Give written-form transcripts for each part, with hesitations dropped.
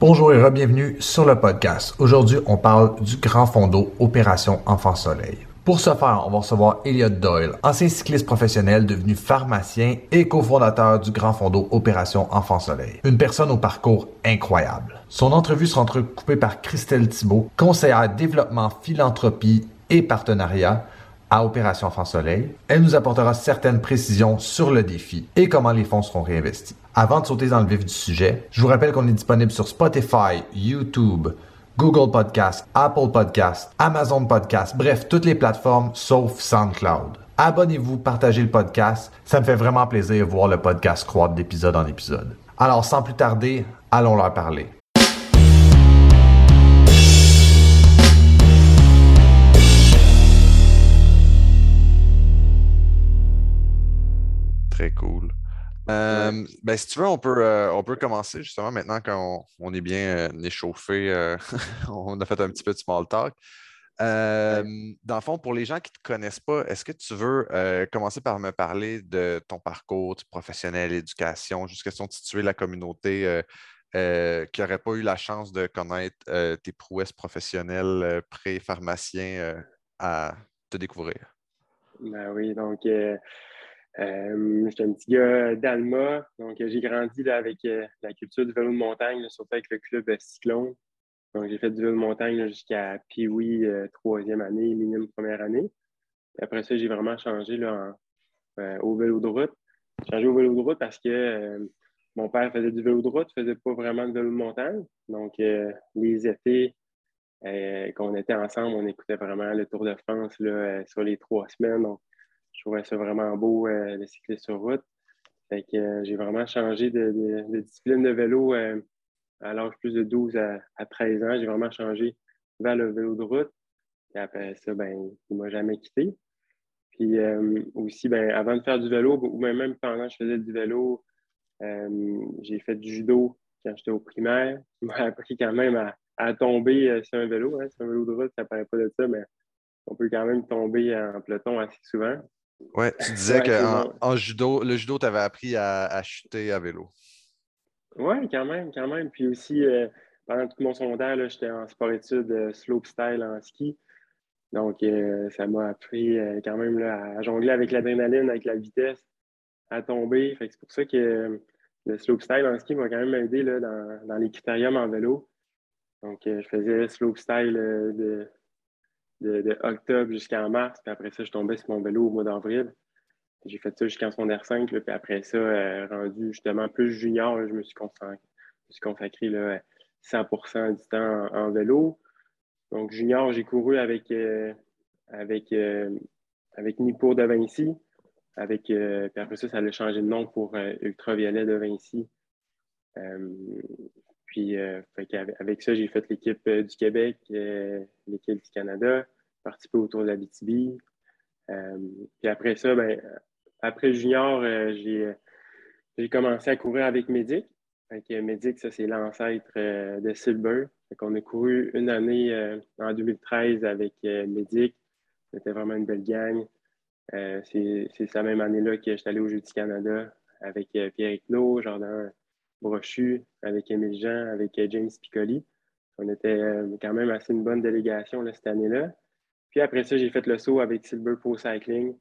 Bonjour et bienvenue sur le podcast. Aujourd'hui, on parle du grand fond d'eau Opération Enfant Soleil. Pour ce faire, on va recevoir Elliot Doyle, ancien cycliste professionnel devenu pharmacien et cofondateur du grand fond d'eau Opération Enfant Soleil. Une personne au parcours incroyable. Son entrevue sera entrecoupée par Christelle Thibault, conseillère développement, philanthropie et partenariat à Opération Enfant Soleil. Elle nous apportera certaines précisions sur le défi et comment les fonds seront réinvestis. Avant de sauter dans le vif du sujet, je vous rappelle qu'on est disponible sur Spotify, YouTube, Google Podcast, Apple Podcast, Amazon Podcast, bref, toutes les plateformes sauf SoundCloud. Abonnez-vous, partagez le podcast, ça me fait vraiment plaisir de voir le podcast croître d'épisode en épisode. Alors sans plus tarder, allons leur parler. Très cool. Si tu veux, on peut commencer justement maintenant qu'on est bien échauffé. On a fait un petit peu de small talk. Dans le fond, pour les gens qui ne te connaissent pas, est-ce que tu veux commencer par me parler de ton parcours professionnel, éducation, juste question de situer la communauté qui n'aurait pas eu la chance de connaître tes prouesses professionnelles pré-pharmacien à te découvrir? Ben oui, donc j'étais un petit gars d'Alma. Donc j'ai grandi là, avec la culture du vélo de montagne, là, surtout avec le club Cyclone. Donc j'ai fait du vélo de montagne là, jusqu'à Pee-Wee, troisième année, minimum première année. Et après ça, j'ai vraiment changé là, au vélo de route. J'ai changé au vélo de route parce que mon père faisait du vélo de route, faisait pas vraiment de vélo de montagne. Donc les étés, qu'on était ensemble, on écoutait vraiment le Tour de France là, sur les 3 semaines. Donc, je trouvais ça vraiment beau, le cyclisme sur route. Fait que j'ai vraiment changé de discipline de vélo à l'âge plus de 12 à 13 ans. J'ai vraiment changé vers le vélo de route. Et après ça, ben, il ne m'a jamais quitté. Puis aussi, ben, avant de faire du vélo, ou même pendant que je faisais du vélo, j'ai fait du judo quand j'étais au primaire. Il m'a appris quand même à tomber sur un vélo. Hein. Sur un vélo de route, ça paraît pas de ça, mais on peut quand même tomber en peloton assez souvent. Ouais, tu disais Ouais, c'est qu'en bon. en judo, le judo t'avait appris à chuter à vélo. Oui, quand même, quand même. Puis aussi, pendant tout mon secondaire, là, j'étais en sport-études slopestyle en ski. Donc, ça m'a appris quand même là, à jongler avec l'adrénaline, avec la vitesse, à tomber. Fait que c'est pour ça que le slopestyle en ski m'a quand même aidé là, dans les critériums en vélo. Donc, je faisais slopestyle de octobre jusqu'en mars. Puis après ça, je tombais sur mon vélo au mois d'avril. J'ai fait ça jusqu'en secondaire 5. Là, puis après ça, rendu justement plus junior, là, je me suis consacré là, 100% du temps en vélo. Donc, junior, j'ai couru avec, avec Nippur de Vinci. Puis après ça, ça a changé de nom pour Ultraviolet de Vinci. Euh, puis, avec ça, j'ai fait l'équipe du Québec, l'équipe du Canada, participé au Tour de l'Abitibi. Puis après ça, ben, après junior, j'ai commencé à courir avec Medic. Medic, ça, c'est l'ancêtre de Silver. On a couru une année en 2013 avec Medic. C'était vraiment une belle gang. C'est cette même année-là que j'étais allé au Jeux du Canada avec Pierre Icnot, Jordan Brochu, avec Émile Jean, avec James Piccoli. On était quand même assez une bonne délégation là, cette année-là. Puis après ça, j'ai fait le saut avec Silver Pro Cycling.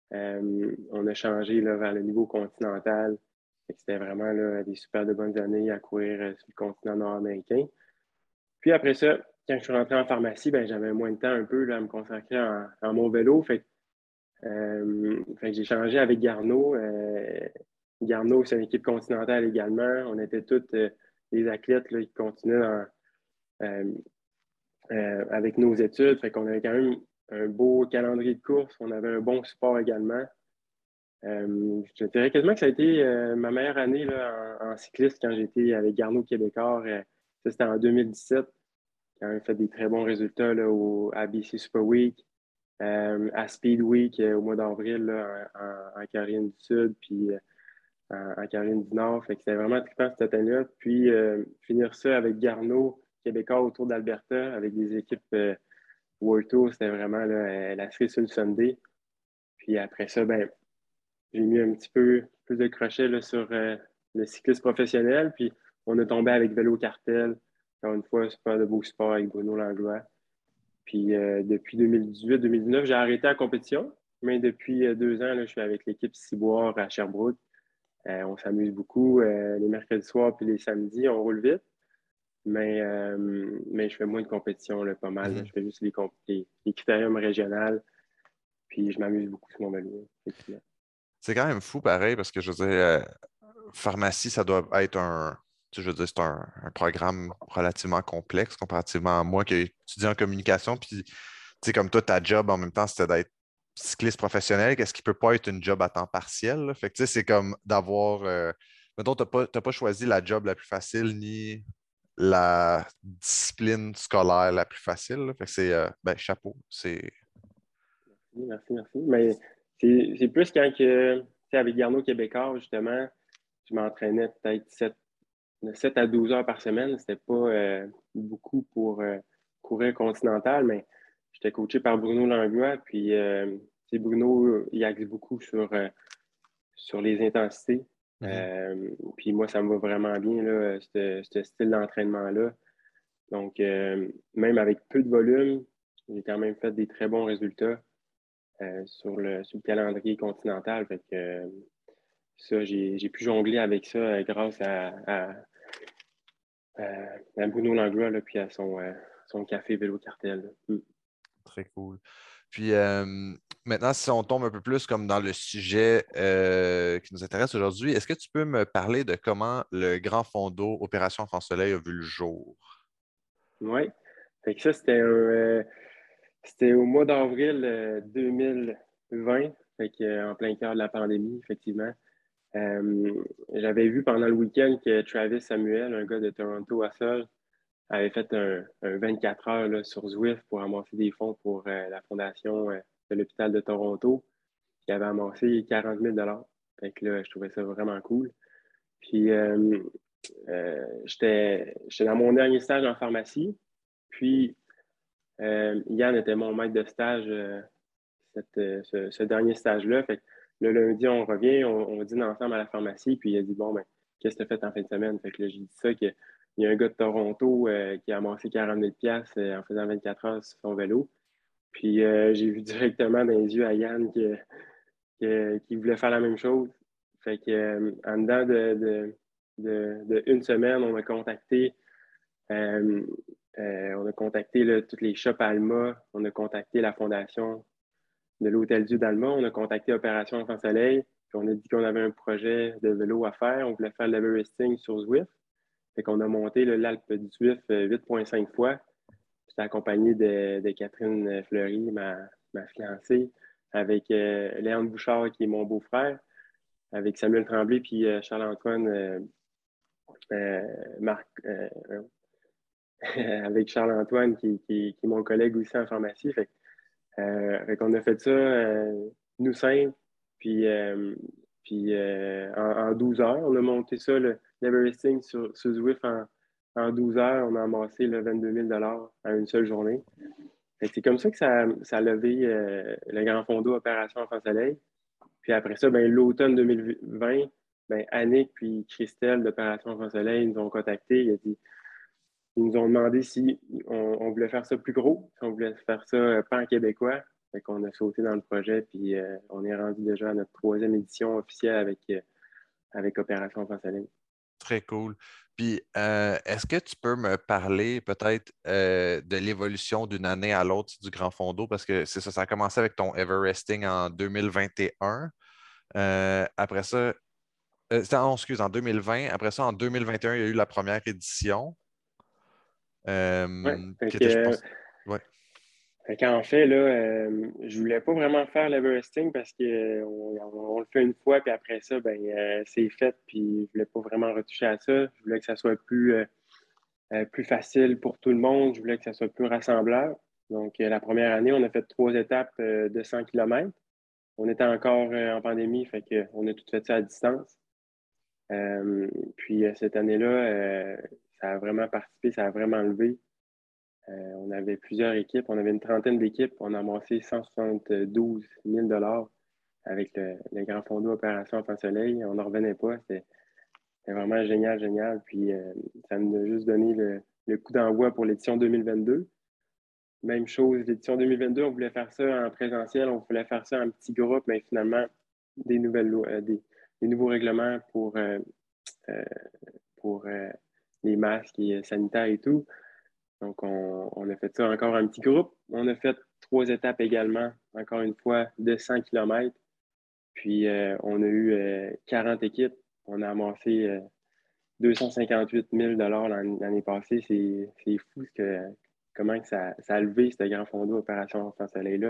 On a changé là, vers le niveau continental. C'était vraiment là, des super de bonnes années à courir sur le continent nord-américain. Puis après ça, quand je suis rentré en pharmacie, ben, j'avais moins de temps un peu là, à me consacrer en mon vélo. Fait que j'ai changé avec Garneau. Garneau, c'est une équipe continentale également. On était tous des athlètes là, qui continuaient euh, avec nos études. Fait qu'on avait quand même un beau calendrier de course. On avait un bon support également. Je dirais quasiment que ça a été ma meilleure année là, en cycliste quand j'étais avec Garneau Québécois. Ça, c'était en 2017. J'ai quand même fait des très bons résultats là, à BC Super Week, à Speed Week au mois d'avril là, en Caroline du Sud, puis en Caroline du Nord. Fait que c'était vraiment trippant cette année-là. Puis finir ça avec Garneau Québécois autour d'Alberta, avec des équipes World Tour, c'était vraiment là, la cerise sur le Sunday. Puis après ça, ben, j'ai mis un petit peu plus de crochet là, sur le cyclisme professionnel. Puis on a tombé avec Vélo Cartel. Encore une fois, super de beau sport avec Bruno Langlois. Puis depuis 2018-2019, j'ai arrêté la compétition. Mais depuis 2 ans, là, je suis avec l'équipe Ciboire à Sherbrooke. On s'amuse beaucoup. Les mercredis soirs puis les samedis, on roule vite. Mais je fais moins de compétition, là, pas mal. Là. Mhm. Je fais juste les critériums régionales. Puis je m'amuse beaucoup sur mon vélo, effectivement. C'est quand même fou, pareil, parce que je veux dire, pharmacie, ça doit être tu sais, je veux dire, c'est un programme relativement complexe comparativement à moi qui étudie en communication. Puis, tu sais, comme toi, ta job en même temps, c'était d'être cycliste professionnel. Qu'est-ce qui peut pas être une job à temps partiel, là? Fait que, tu sais, c'est comme d'avoir. Mettons, t'as pas choisi la job la plus facile ni la discipline scolaire la plus facile, là. Fait que c'est. Ben, chapeau. C'est. Oui, merci, merci. Mais c'est plus quand que, tu sais, avec Garneau Québécois, justement, je m'entraînais peut-être 7 à 12 heures par semaine. C'était pas beaucoup pour courir continental, mais j'étais coaché par Bruno Langlois. Puis, tu sais, Bruno, il axe beaucoup sur les intensités. Mhm. Puis moi, ça me va vraiment bien, là, ce style d'entraînement-là. Donc, même avec peu de volume, j'ai quand même fait des très bons résultats sur le calendrier continental. Fait que ça, j'ai pu jongler avec ça grâce à Bruno Langlois, là, puis à son café Vélo Cartel. Là. Mm. Très cool. Puis maintenant, si on tombe un peu plus comme dans le sujet qui nous intéresse aujourd'hui, est-ce que tu peux me parler de comment le Grand Fond d'eau Opération Enfant Soleil a vu le jour? Ouais. Fait que ça, c'était au mois d'avril 2020, fait que, en plein cœur de la pandémie, effectivement. J'avais vu pendant le week-end que Travis Samuel, un gars de Toronto à Sol, avait fait un 24 heures là, sur Zwift pour amasser des fonds pour la fondation de l'hôpital de Toronto, qui avait amassé 40 000 $. Fait que là, je trouvais ça vraiment cool. Puis, j'étais dans mon dernier stage en pharmacie. Puis, Yann était mon maître de stage ce dernier stage-là. Fait que le lundi, on revient, on dîne ensemble à la pharmacie. Puis, il a dit, bon, ben, qu'est-ce que tu as fait en fin de semaine? Fait que là, j'ai dit ça, qu'il y a un gars de Toronto qui a amassé 40 000 en faisant 24 heures sur son vélo. Puis, j'ai vu directement dans les yeux à Yann qu'il voulait faire la même chose. Fait que, en dedans de une semaine, euh, on a contacté là, toutes les shops Alma, on a contacté la fondation de l'Hôtel Dieu d'Alma, on a contacté Opération Enfant Soleil, puis on a dit qu'on avait un projet de vélo à faire, on voulait faire le l'Everesting sur Zwift. Fait qu'on a monté l'Alpe du Zwift 8,5 fois. J'étais accompagné de Catherine Fleury, ma fiancée, avec Léon Bouchard, qui est mon beau-frère, avec Samuel Tremblay, puis Charles-Antoine euh, Marc, avec Charles-Antoine, qui est mon collègue aussi en pharmacie. Fait qu'on a fait ça, nous cinq, puis en 12 heures. On a monté ça, l'Everesting sur Zwift en 12 heures. On a amassé le 22 000 à une seule journée. Fait que c'est comme ça que ça a levé le Grand Fondo Opération Enfant Soleil. Puis après ça, ben, l'automne 2020, ben, Annick puis Christelle d'Opération Enfant Soleil nous ont contactés. Ils nous ont demandé si on voulait faire ça plus gros, si on voulait faire ça pan-québécois. Fait qu'on a sauté dans le projet, puis on est rendu déjà à notre troisième édition officielle avec Opération Enfant Soleil. Très cool. Puis, est-ce que tu peux me parler peut-être de l'évolution d'une année à l'autre du Grand Fond d'eau? Parce que c'est ça, ça a commencé avec ton Everesting en 2021. Après ça, excuse, en 2020. Après ça, en 2021, il y a eu la première édition. Ouais. Qui était, je pense, ouais. Fait qu'en fait, là, je voulais pas vraiment faire l'Everesting parce que on le fait une fois, puis après ça, ben, c'est fait, puis je voulais pas vraiment retoucher à ça. Je voulais que ça soit plus facile pour tout le monde. Je voulais que ça soit plus rassembleur. Donc, la première année, on a fait 3 étapes de 100 km. On était encore en pandémie, fait qu'on a tout fait ça à distance. Puis cette année-là, ça a vraiment participé, ça a vraiment levé. On avait plusieurs équipes, on avait une trentaine d'équipes. On a amassé 172 000 avec le Grand Fonds d'eau Opération Enfant Soleil. On n'en revenait pas. c'était vraiment génial, génial. Puis ça nous a juste donné le coup d'envoi pour l'édition 2022. Même chose, l'édition 2022, on voulait faire ça en présentiel, on voulait faire ça en petit groupe, mais finalement, des nouvelles lois, des nouveaux règlements euh, pour les masques et sanitaires et tout. Donc, on a fait ça encore en petit groupe. On a fait 3 étapes également, encore une fois, de 100 km. Puis, on a eu 40 équipes. On a amassé 258 000 l'année passée. C'est fou comment que ça a levé ce grand fonds Opération Enfant Soleil-là.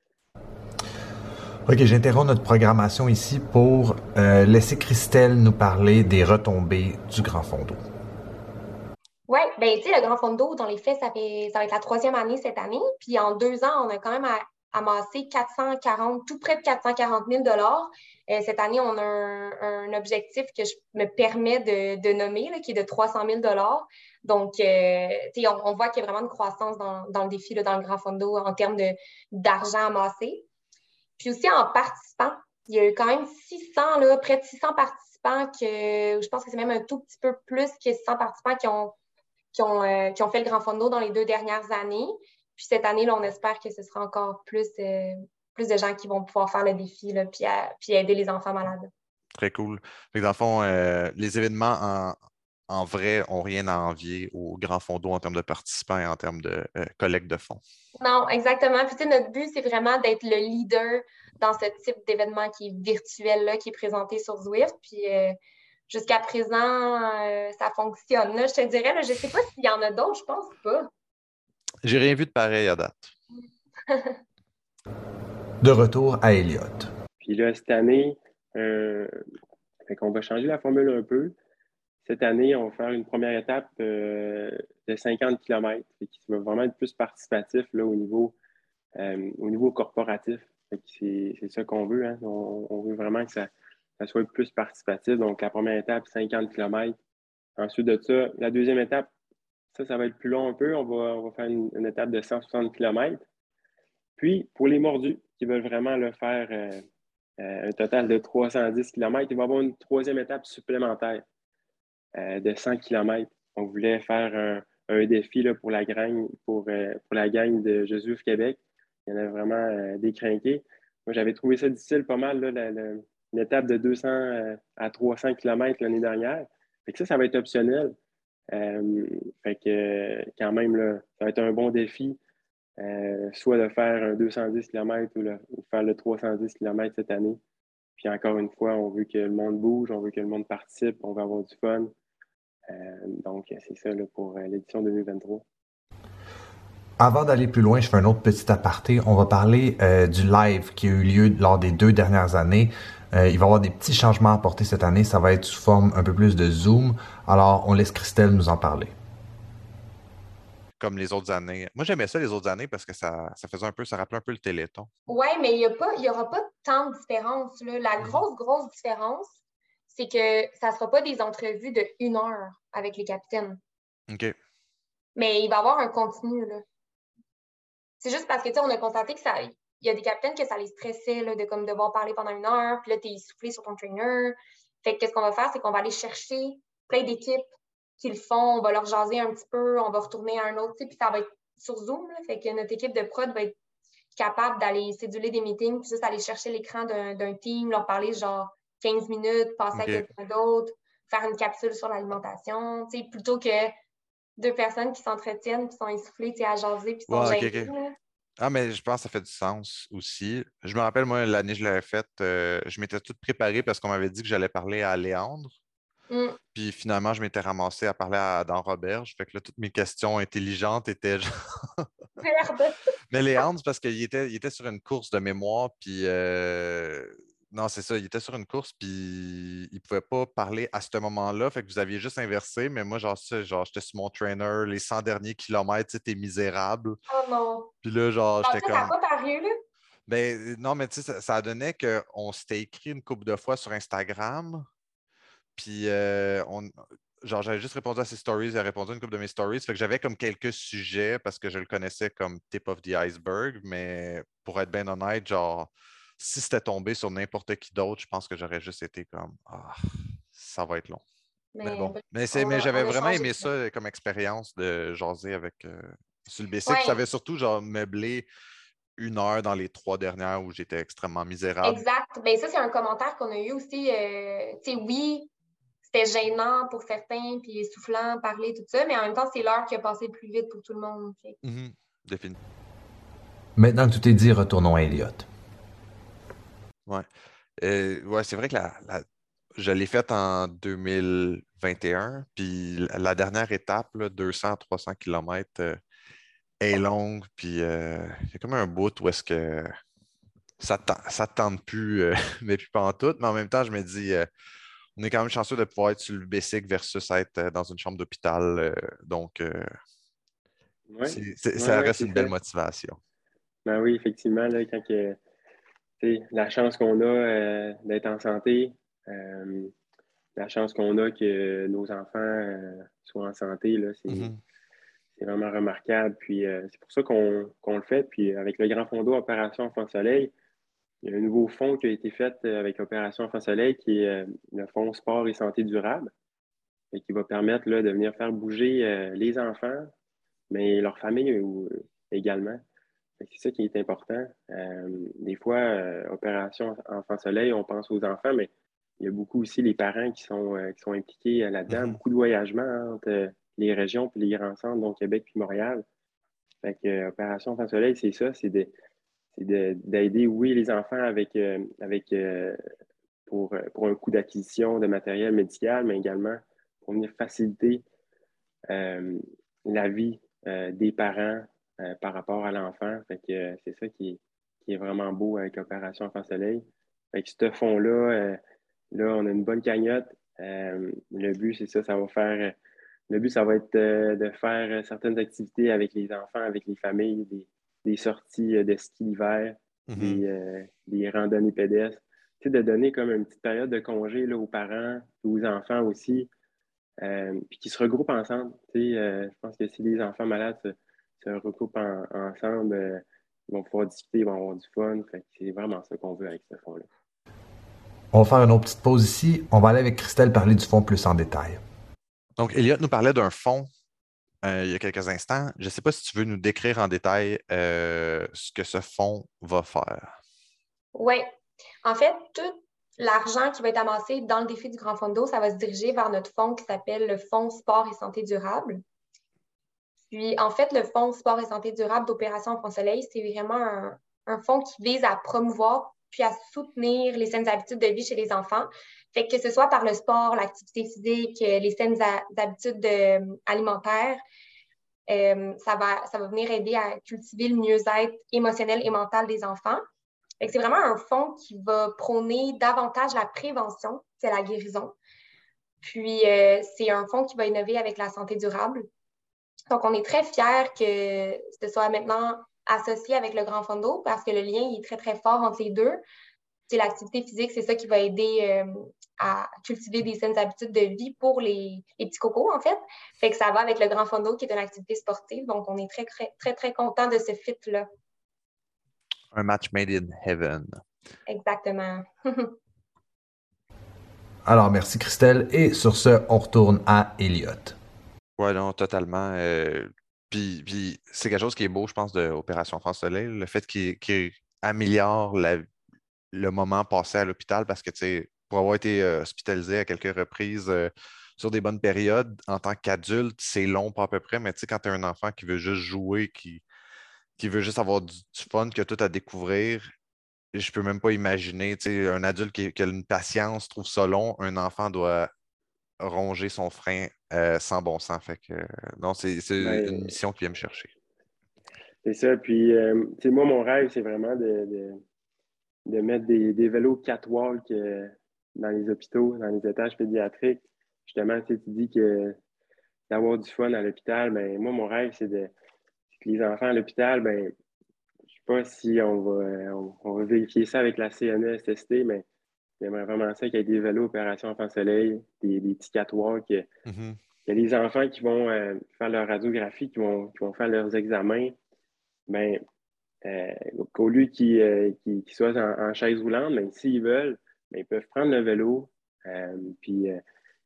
OK, j'interromps notre programmation ici pour laisser Christelle nous parler des retombées du Grand Fond d'eau. Oui, ben tu sais, le Grand Fond d'eau, dans les faits, ça va être la troisième année cette année. Puis en 2 ans, on a quand même amassé 440, tout près de 440 000 Cette année, on a un objectif que je me permets de nommer, là, qui est de 300 000 Donc, tu sais, on voit qu'il y a vraiment une croissance dans le défi, là, dans le Grand Fond d'eau en termes d'argent amassé. Puis aussi en participants, il y a eu quand même 600, là, près de 600 participants je pense que c'est même un tout petit peu plus que 600 participants qui ont fait le Grand Fondo dans les 2 dernières années. Puis cette année, là, on espère que ce sera encore plus de gens qui vont pouvoir faire le défi là, puis aider les enfants malades. Très cool. Fait que dans le fond, les événements en vrai n'ont rien à envier au Grand Fondo en termes de participants et en termes de collecte de fonds. Non, exactement. Puis notre but, c'est vraiment d'être le leader dans ce type d'événement qui est virtuel, là, qui est présenté sur Zwift. Puis jusqu'à présent, ça fonctionne. Là, je te dirais, là, je ne sais pas s'il y en a d'autres, je pense pas. J'ai rien vu de pareil à date. De retour à Elliott. Puis là, cette année, fait qu'on va changer la formule un peu. Cette année, on va faire une première étape de 50 km, qui va vraiment être plus participatif là, au niveau corporatif. C'est ça qu'on veut. Hein. On veut vraiment que ça soit plus participatif. Donc, la première étape, 50 km. Ensuite de ça, la deuxième étape, ça va être plus long un peu. On va faire une étape de 160 km. Puis, pour les mordus qui veulent vraiment le faire un total de 310 km, il va y avoir une troisième étape supplémentaire de 100 km. On voulait faire un défi là, pour pour la gang de Jésus Québec. Il y en a vraiment décrinqué. Moi, j'avais trouvé ça difficile pas mal, là, l'étape de 200 à 300 km l'année dernière. Fait que ça va être optionnel. Fait que quand même, là, ça va être un bon défi, soit de faire un 210 km ou faire le 310 km cette année. Puis encore une fois, on veut que le monde bouge, on veut que le monde participe, on veut avoir du fun. Donc, c'est ça là, pour l'édition 2023. Avant d'aller plus loin, je fais un autre petit aparté. On va parler du live qui a eu lieu lors des 2 dernières années. Il va y avoir des petits changements à apporter cette année. Ça va être sous forme un peu plus de Zoom. Alors, on laisse Christelle nous en parler. Comme les autres années. Moi, j'aimais ça les autres années parce que ça faisait un peu, ça rappelait un peu le Téléthon. Oui, mais il n'y aura pas tant de différence. Là. La grosse différence, c'est que ça ne sera pas des entrevues de 1 heure avec les capitaines. OK. Mais il va y avoir un continu. Là. C'est juste parce que, tu sais, on a constaté que il y a des capitaines que ça les stressait là, de comme devoir parler pendant 1 heure, puis là, tu es essoufflé sur ton trainer. Fait que qu'est-ce qu'on va faire, c'est qu'on va aller chercher plein d'équipes qui le font, on va leur jaser un petit peu, on va retourner à un autre, puis ça va être sur Zoom. Là, fait que notre équipe de prod va être capable d'aller céduler des meetings, puis juste aller chercher l'écran d'un team, leur parler genre 15 minutes, passer à quelqu'un d'autre, faire une capsule sur l'alimentation, tu sais, plutôt que 2 personnes qui s'entretiennent, qui sont essoufflées, tu sais, à jaser, puis sont gênées. Ah, mais je pense que ça fait du sens aussi. Je me rappelle, moi, l'année que je l'avais faite, je m'étais toute préparée parce qu'on m'avait dit que j'allais parler à Léandre. Puis finalement, je m'étais ramassé à parler à Dan Roberge. Fait que là, toutes mes questions intelligentes étaient genre. Merde! Mais Léandre, c'est parce qu'il était sur une course de mémoire, puis non, c'est ça, il était sur une course, puis il pouvait pas parler à ce moment-là, fait que vous aviez juste inversé, mais moi, genre, j'étais sur mon trainer, les 100 derniers kilomètres, c'était misérable. Oh non! Puis là, genre, j'étais Ça n'a comme... pas paru, là? Ben, non, mais tu sais, ça donnait qu'on s'était écrit une couple de fois sur Instagram, puis genre, j'avais juste répondu à ses stories, il a répondu à une couple de mes stories. Fait que j'avais comme quelques sujets parce que je le connaissais comme tip of the iceberg, mais pour être bien honnête, genre, si c'était tombé sur n'importe qui d'autre, je pense que j'aurais juste été comme, ah, ça va être long. Mais Mais bon. bref, Mais on j'avais a vraiment changé aimé ça. ça comme expérience de jaser avec sur le BC. Puis ça Oui, avait surtout genre meublé 1 heure dans les 3 dernières où j'étais extrêmement misérable. exact. Ben ça, c'est un commentaire qu'on a eu aussi. Tu sais, oui, c'était gênant pour certains, puis essoufflant, parler, tout ça, mais en même temps, c'est l'heure qui a passé le plus vite pour tout le monde. Mhm. Définitivement. Maintenant que tout est dit, retournons à Elliot. Ouais. Ouais, c'est vrai que je l'ai faite en 2021, puis la dernière étape, là, 200 à 300 km, est longue, puis il y a comme un bout où est-ce que ça te tente plus, mais plus pas en tout, mais en même temps, je me dis, on est quand même chanceux de pouvoir être sur le bicycle versus être dans une chambre d'hôpital, donc Oui, oui, ça oui, reste c'est une ça. belle motivation. Ben oui, effectivement, là, quand que, tu sais, la chance qu'on a d'être en santé, euh, la chance qu'on a que nos enfants soient en santé, là, Mhm. c'est vraiment remarquable. Puis c'est pour ça qu'on le fait. Puis avec le Grand Fonds d'eau Opération Enfant Soleil, il y a un nouveau fonds qui a été fait avec Opération Enfant Soleil, qui est le Fonds Sport et Santé durable, et qui va permettre là, de venir faire bouger les enfants, mais leur famille également. C'est ça qui est important. Des fois, Opération Enfant Soleil, on pense aux enfants, mais il y a beaucoup aussi les parents qui sont impliqués là-dedans. Mhm. Beaucoup de voyagements entre les régions puis les grands centres, dont Québec puis Montréal. Fait que, Opération Enfant Soleil, c'est ça, d'aider, oui, les enfants pour un coût d'acquisition de matériel médical, mais également pour venir faciliter euh, la vie des parents par rapport à l'enfant. Fait que c'est ça qui est vraiment beau avec Opération Enfant Soleil. Fait que ce fonds-là, là, on a une bonne cagnotte. Le but, c'est ça, le but, ça va être de faire certaines activités avec les enfants, avec les familles, des sorties de ski l'hiver, Mhm. des randonnées pédestres. Tu sais, de donner comme une petite période de congé là, aux parents, aux enfants aussi, puis qui se regroupent ensemble. Tu sais, je pense que si les enfants malades se regroupent ensemble, ils vont pouvoir discuter, ils vont avoir du fun. Fait que c'est vraiment ça qu'on veut avec ce fonds-là. On va faire une autre petite pause ici. On va aller avec Christelle parler du fond plus en détail. Donc, Elliot nous parlait d'un fonds il y a quelques instants. Je ne sais pas si tu veux nous décrire en détail ce que ce fonds va faire. Oui. En fait, tout l'argent qui va être amassé dans le défi du Grand Fondo, ça va se diriger vers notre fonds qui s'appelle le Fonds Sport et Santé durable. Puis, en fait, le Fonds Sport et Santé durable d'Opération Enfant Soleil, c'est vraiment un fonds qui vise à promouvoir puis à soutenir les saines habitudes de vie chez les enfants. Fait que ce soit par le sport, l'activité physique, les saines habitudes alimentaires, ça va venir aider à cultiver le mieux-être émotionnel et mental des enfants. Fait que c'est vraiment un fonds qui va prôner davantage la prévention que la guérison. Puis, c'est un fonds qui va innover avec la santé durable. Donc, on est très fiers que ce soit maintenant associé avec le Grand Fondo parce que le lien est très, très fort entre les deux. C'est l'activité physique, c'est ça qui va aider à cultiver des saines habitudes de vie pour les petits cocos, en fait. Fait que ça va avec le Grand Fondo qui est une activité sportive. Donc, on est très, très, très, très content de ce fit-là. Un match made in heaven. Exactement. Alors, merci Christelle. Et sur ce, on retourne à Elliot. Ouais, non, totalement. Puis c'est quelque chose qui est beau, je pense, de Opération France Soleil, le fait qu'il améliore le moment passé à l'hôpital parce que, tu sais, pour avoir été hospitalisé à quelques reprises sur des bonnes périodes, en tant qu'adulte, c'est long, pas à peu près, mais tu sais, quand tu as un enfant qui veut juste jouer, qui veut juste avoir du fun, qui a tout à découvrir, je peux même pas imaginer, tu sais, un adulte qui a une patience trouve ça long, un enfant doit ronger son frein sans bon sens. Fait que, non, c'est une Ben, mission qui vient me chercher. c'est ça. Puis, tu sais, moi, mon rêve, c'est vraiment de mettre des vélos catwalk dans les hôpitaux, dans les étages pédiatriques. Justement, tu sais, tu dis que d'avoir du fun à l'hôpital, ben moi, mon rêve, c'est que les enfants à l'hôpital, ben je sais pas si on va vérifier ça avec la CNESST, mais j'aimerais vraiment ça qu'il y ait des vélos Opération Enfant Soleil, des petits catwalks, qu'il Mhm. y a des enfants qui vont faire leur radiographie, qui vont faire leurs examens, ben euh, qu'au lieu qu'ils soient en chaise roulante, mais s'ils veulent, ben, ils peuvent prendre le vélo, puis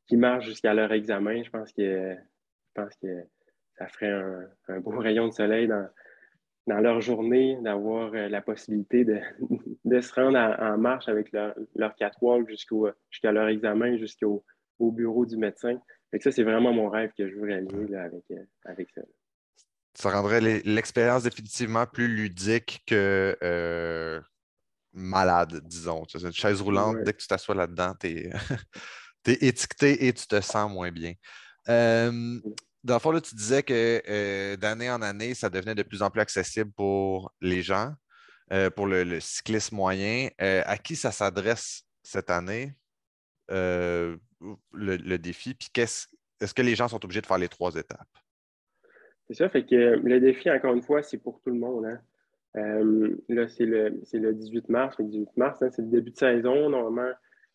qui marchent jusqu'à leur examen. Je pense que ça ferait un beau rayon de soleil dans leur journée, d'avoir la possibilité de se rendre en marche avec leur catwalk jusqu'à leur examen, au bureau du médecin. Fait que ça, c'est vraiment mon rêve que je veux réaliser là, avec ça. Ça rendrait l'expérience définitivement plus ludique que malade, disons. C'est une chaise roulante, Ouais. dès que tu t'assois là-dedans, t'es étiqueté et tu te sens moins bien. Euh, Dans le fond, là, tu disais que d'année en année, ça devenait de plus en plus accessible pour les gens, pour le cyclisme moyen. À qui ça s'adresse cette année, euh, le défi? Puis est-ce que les gens sont obligés de faire les 3 étapes? C'est ça, fait que le défi, encore une fois, c'est pour tout le monde. Hein. Là, c'est le 18 mars. Fait que 18 mars, hein, c'est le début de saison. Normalement,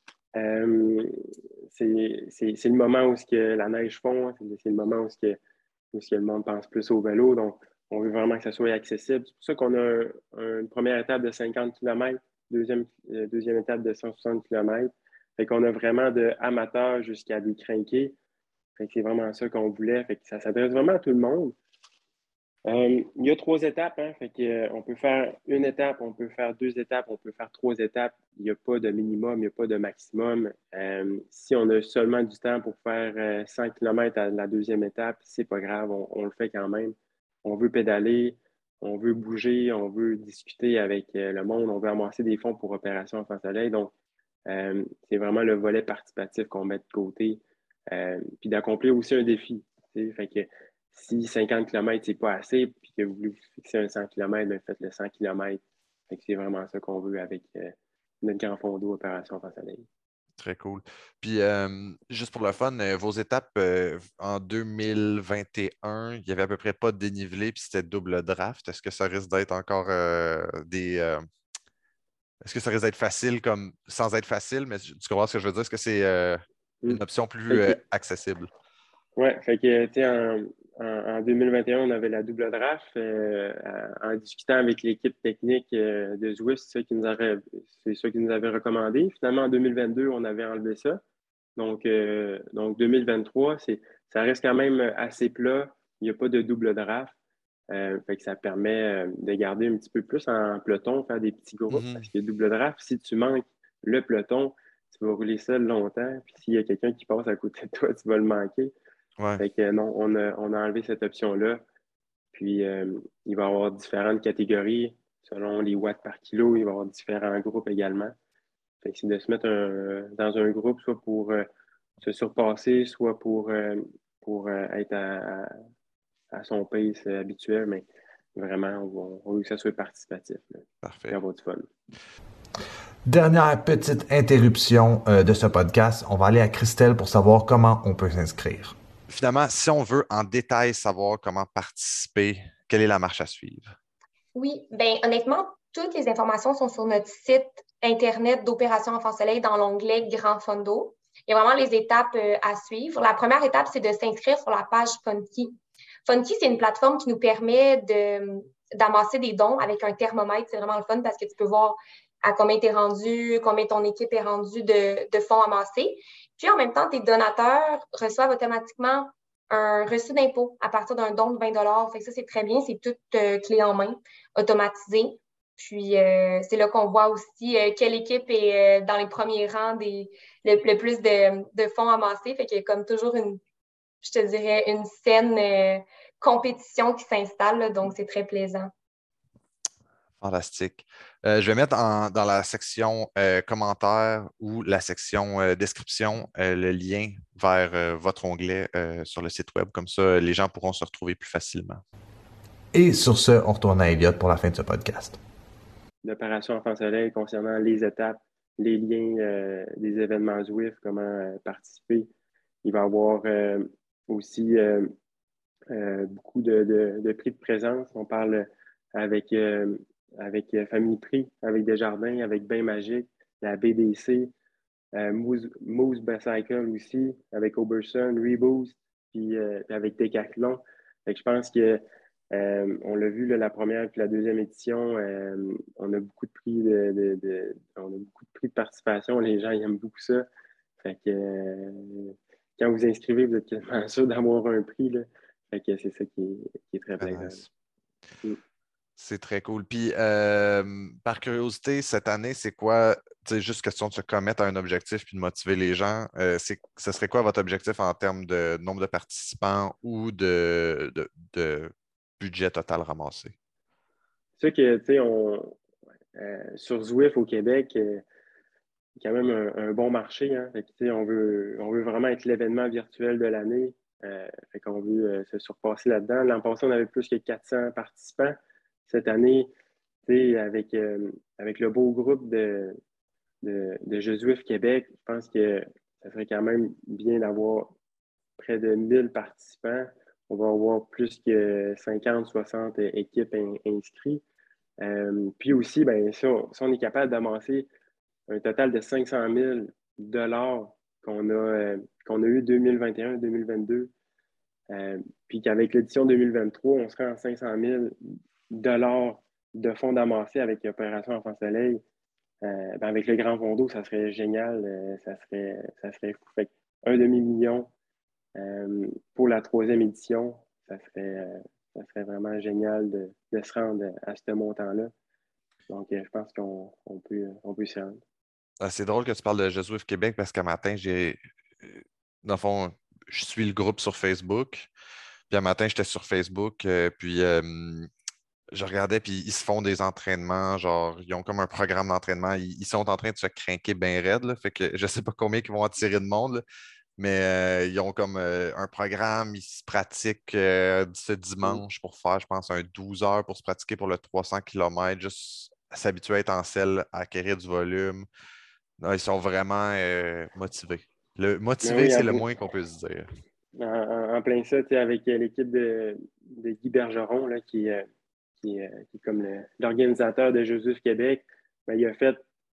c'est le moment où la neige fond. Hein. C'est le moment où le monde pense plus au vélo. Donc, on veut vraiment que ça soit accessible. C'est pour ça qu'on a une première étape de 50 km, deuxième étape de 160 km. Fait qu'on a vraiment de amateurs jusqu'à des crinqués. Fait que c'est vraiment ça qu'on voulait. Fait que ça s'adresse vraiment à tout le monde. Il y a 3 étapes, hein, fait que, on peut faire une étape, on peut faire 2 étapes, on peut faire 3 étapes. Il n'y a pas de minimum, il n'y a pas de maximum. Si on a seulement du temps pour faire 100 km à la deuxième étape, c'est pas grave, on le fait quand même. On veut pédaler, on veut bouger, on veut discuter avec le monde, on veut amasser des fonds pour Opération Enfant Soleil. Donc, c'est vraiment le volet participatif qu'on met de côté, puis d'accomplir aussi un défi. Fait que si 50 km, c'est pas assez, puis que vous voulez vous fixer un 100 km, bien, faites le 100 km. Fait que c'est vraiment ça qu'on veut avec notre grand fond d'eau Opération Enfant Soleil. Très cool. Puis, juste pour le fun, vos étapes en 2021, il y avait à peu près pas de dénivelé, puis c'était double draft. Est-ce que ça risque d'être encore est-ce que ça risque d'être facile comme sans être facile, mais tu comprends ce que je veux dire? Est-ce que c'est Mm. une option plus Fait que, accessible? ouais, fait que, tu sais, en 2021, on avait la double draft. En discutant avec l'équipe technique de Zwift, c'est ça qui nous avait recommandé. Finalement, en 2022, on avait enlevé ça. Donc 2023, ça reste quand même assez plat. Il n'y a pas de double draft. Fait que ça permet de garder un petit peu plus en peloton, faire des petits groupes. Mhm. Parce que double draft, si tu manques le peloton, tu vas rouler seul longtemps. Puis s'il y a quelqu'un qui passe à côté de toi, tu vas le manquer. Ouais. Fait que non, on a enlevé cette option-là. Puis il va y avoir différentes catégories selon les watts par kilo. Il va y avoir différents groupes également. Fait que c'est de se mettre dans un groupe, soit pour se surpasser, soit pour être à son pace habituel, mais vraiment, on veut que ça soit participatif, là, puis Parfait. avoir du fun. Dernière petite interruption de ce podcast. On va aller à Christelle pour savoir comment on peut s'inscrire. Finalement, si on veut en détail savoir comment participer, quelle est la marche à suivre? Oui, bien honnêtement, toutes les informations sont sur notre site Internet d'Opération Enfant Soleil dans l'onglet Grand Fondo. Il y a vraiment les étapes à suivre. La première étape, c'est de s'inscrire sur la page Funky. Funky, c'est une plateforme qui nous permet d'amasser des dons avec un thermomètre. C'est vraiment le fun parce que tu peux voir à combien tu es rendu, combien ton équipe est rendue de fonds amassés. Puis en même temps, tes donateurs reçoivent automatiquement un reçu d'impôt à partir d'un don de 20 $. Fait que ça, c'est très bien. C'est tout clé en main, automatisé. Puis, c'est là qu'on voit aussi quelle équipe est dans les premiers rangs le plus de fonds amassés. Fait qu'il y a comme toujours je te dirais, une saine compétition qui s'installe. Là, donc, c'est très plaisant. Fantastique. Je vais mettre dans la section commentaires ou la section description le lien vers votre onglet sur le site web. Comme ça, les gens pourront se retrouver plus facilement. Et sur ce, on retourne à Elliot pour la fin de ce podcast. L'opération Enfant Soleil concernant les étapes, les liens des événements Zwift, comment participer. Il va y avoir aussi beaucoup de prix de présence. On parle avec Famille Prix, avec Desjardins, avec Bain Magique, la BDC, Moose Bicycle aussi, avec Oberson, Reboost, puis avec Decathlon. Fait que je pense que on l'a vu là, la première et la deuxième édition, on a beaucoup de prix on a beaucoup de prix de participation. Les gens ils aiment beaucoup ça. Fait que quand vous inscrivez, vous êtes quasiment sûr d'avoir un prix, là. Fait que c'est ça qui est très Très plaisant. nice. Mm. C'est très cool. Puis, par curiosité, cette année, c'est quoi, tu sais, juste question de se commettre à un objectif puis de motiver les gens, ce serait quoi votre objectif en termes de nombre de participants ou de budget total ramassé? C'est sûr que, tu sais, sur Zwift au Québec, quand même un bon marché. Hein? Fait que, tu sais, on veut vraiment être l'événement virtuel de l'année. Fait qu'on veut se surpasser là-dedans. L'an passé, on avait plus que 400 participants. Cette année, tu sais, avec le beau groupe de Jeux Zwift Québec, je pense que ça serait quand même bien d'avoir près de 1000 participants. On va avoir plus que 50, 60 équipes inscrites. Puis aussi, ben, si on est capable d'amasser un total de 500 000 qu'on a eu 2021-2022, puis qu'avec l'édition 2023, on serait en 500 000 de fonds d'amassés avec Opération Enfant Soleil. Ben avec le Grand Fondo, ça serait génial, ça serait fou. Fait un demi-million pour la troisième édition, ça serait vraiment génial de se rendre à ce montant-là. Donc, je pense on peut s'y rendre. Ah, c'est drôle que tu parles de Jésus Québec parce qu'un matin, dans le fond, je suis le groupe sur Facebook. Puis un matin, j'étais sur Facebook, puis je regardais, puis ils se font des entraînements, genre, ils ont comme un programme d'entraînement. Ils sont en train de se crinquer bien raide, là, fait que je sais pas combien ils vont attirer de monde, là, mais ils ont comme un programme, ils se pratiquent ce Mm. dimanche pour faire, je pense, un 12 heures pour se pratiquer pour le 300 km, juste s'habituer à être en selle, à acquérir du volume. Non, ils sont vraiment motivés. Mais Motivé, oui, c'est le moins qu'on peut se dire. en plein ça, tu sais, avec l'équipe de Guy Bergeron, là, qui est comme l'organisateur de Jeux Québec, ben, il a fait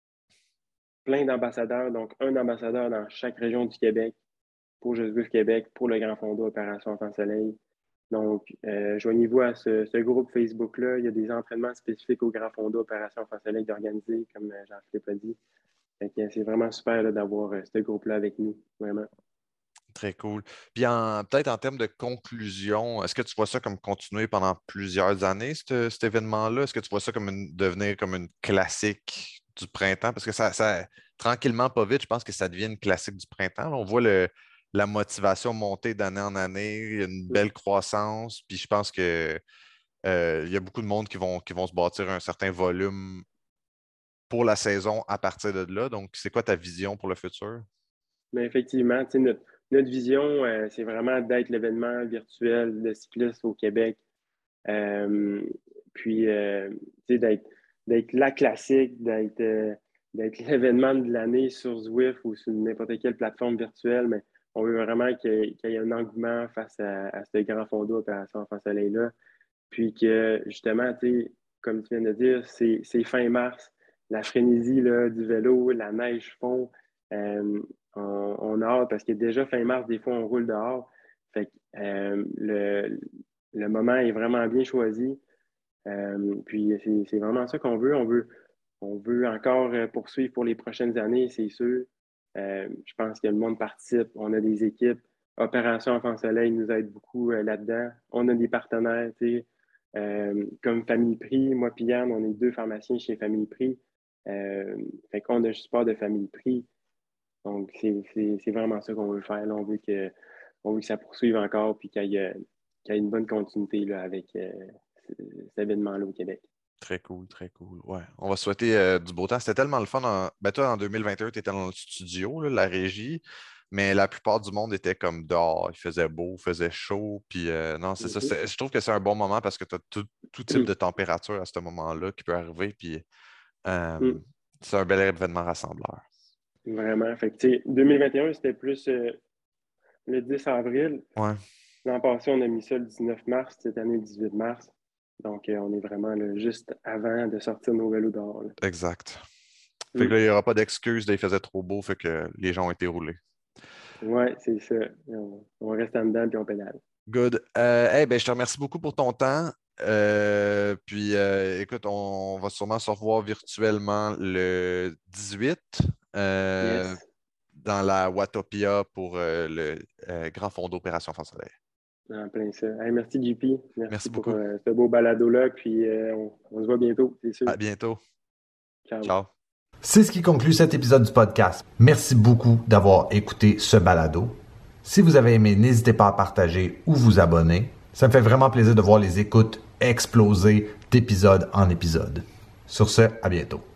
plein d'ambassadeurs, donc un ambassadeur dans chaque région du Québec pour Jeux Québec, pour le Grand Fonds Opération Enfant Soleil. Donc, joignez-vous à ce groupe Facebook-là. Il y a des entraînements spécifiques au Grand Fonds Opération Enfant Soleil d'organiser, comme Jean-Philippe a dit. C'est vraiment super là, d'avoir ce groupe-là avec nous, vraiment. Très cool. Puis peut-être en termes de conclusion, est-ce que tu vois ça comme continuer pendant plusieurs années, cet événement-là? Est-ce que tu vois ça comme devenir comme une classique du printemps? Parce que tranquillement, pas vite, je pense que ça devient une classique du printemps. Là, on voit la motivation monter d'année en année, il y a une belle croissance, puis je pense que il y a beaucoup de monde qui vont se bâtir un certain volume pour la saison à partir de là. Donc, c'est quoi ta vision pour le futur? Mais effectivement, tu sais, notre vision, c'est vraiment d'être l'événement virtuel de cyclistes au Québec. Euh, puis, tu sais, d'être la classique, d'être l'événement de l'année sur Zwift ou sur n'importe quelle plateforme virtuelle, mais on veut vraiment qu'il y ait un engouement face à ce grand fonds Opération Enfant Soleil-là. Puis que, justement, tu sais, comme tu viens de dire, c'est fin mars, la frénésie là, du vélo, la neige fond. Euh, on a hâte parce que déjà fin mars, des fois, on roule dehors. Fait que, le moment est vraiment bien choisi. Puis c'est vraiment ça qu'on veut. On veut encore poursuivre pour les prochaines années, c'est sûr. Je pense que le monde participe. On a des équipes. Opération Enfant Soleil nous aide beaucoup là-dedans. On a des partenaires, tu sais, comme Famille Prix. Moi et Yann, on est deux pharmaciens chez Famille Prix. Fait qu'on a le support de Famille Prix. Donc, c'est vraiment ça qu'on veut faire. Là, on veut que ça poursuive encore puis qu'il y ait une bonne continuité là, avec cet événement-là au Québec. Très cool, très cool. Ouais. On va souhaiter du beau temps. C'était tellement le fun. Ben, toi, en 2021, tu étais dans le studio, là, la régie, mais la plupart du monde était comme dehors. Il faisait beau, il faisait chaud. Puis non, c'est ça. Mhm. Je trouve que c'est un bon moment parce que tu as tout type de température à ce moment-là qui peut arriver. Puis euh, Mm. c'est un bel événement rassembleur. Vraiment. Fait que, tu sais, 2021, c'était plus le 10 avril. Ouais, L'an passé, on a mis ça le 19 mars. Cette année, le 18 mars. Donc, on est vraiment là, juste avant de sortir nos vélos dehors. Là. exact. Fait que Mm. là, il n'y aura pas d'excuse, il faisait trop beau, fait que les gens ont été roulés. Ouais, c'est ça. On reste en dedans et on pédale. Good. Hey, ben, je te remercie beaucoup pour ton temps. Puis, écoute, on va sûrement se revoir virtuellement le 18. Yes. dans la Watopia pour le Grand Fonds d'Opération Enfants Soleil. En plein ça. Hey, merci, JP. Merci pour beaucoup. ce beau balado-là. Puis on se voit bientôt, c'est sûr. À bientôt. Ciao. Ciao. C'est ce qui conclut cet épisode du podcast. Merci beaucoup d'avoir écouté ce balado. Si vous avez aimé, n'hésitez pas à partager ou vous abonner. Ça me fait vraiment plaisir de voir les écoutes exploser d'épisode en épisode. Sur ce, à bientôt.